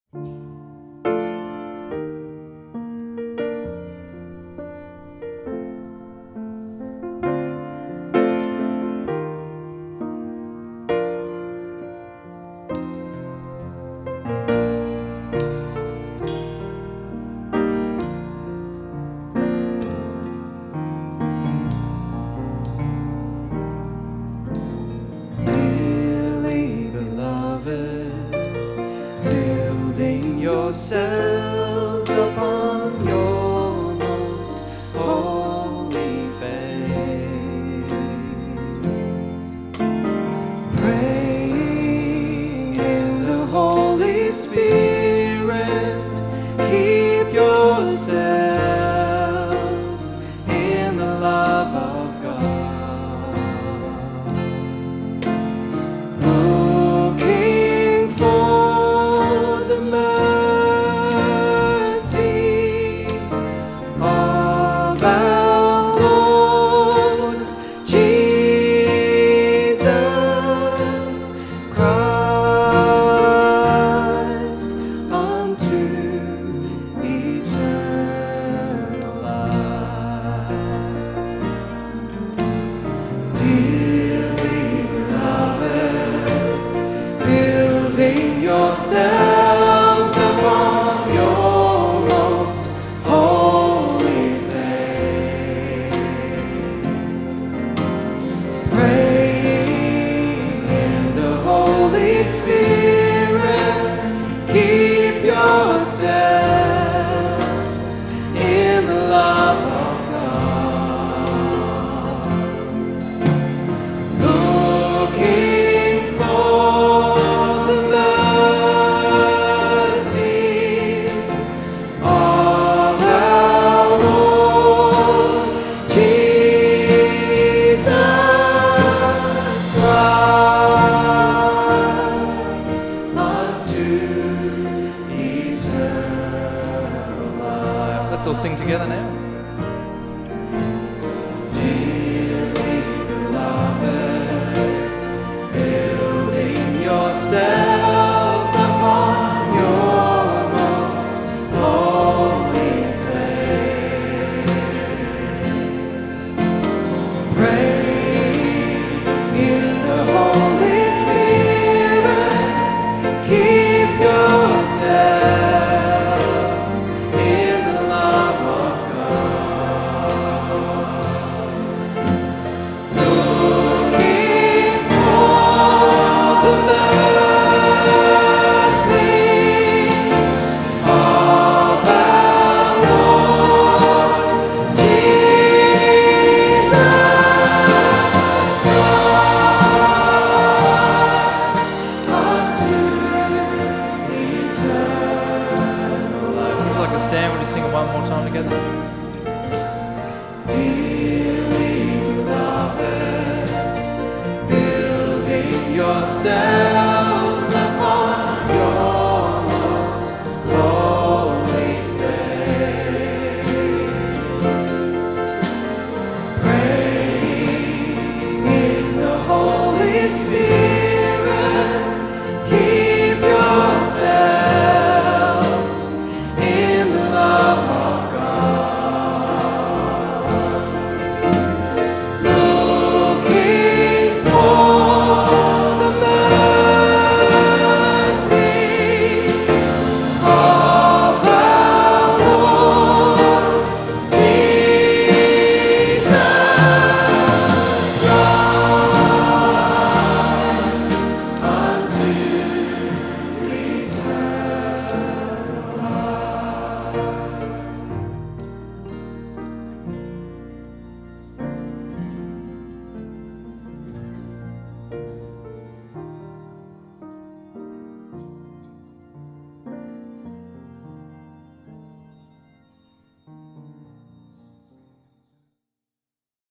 Yourselves upon your most holy faith, praying in the Holy Spirit, keep yourselves in the love of God, looking for the of our Lord Jesus Christ unto eternal life. Dearly beloved, building yourselves upon your most holy Holy Spirit, keep yourselves in the love of God, looking for the mercy of our Lord Jesus Christ unto eternal life. Let's all sing together now. Dearly beloved, building yourselves upon your most holy faith, praying in the Holy Spirit, keep yourselves in the love of God, looking for the mercy of our Lord Jesus Christ unto eternal life. Would you like to stand? We'll just sing it one more time together.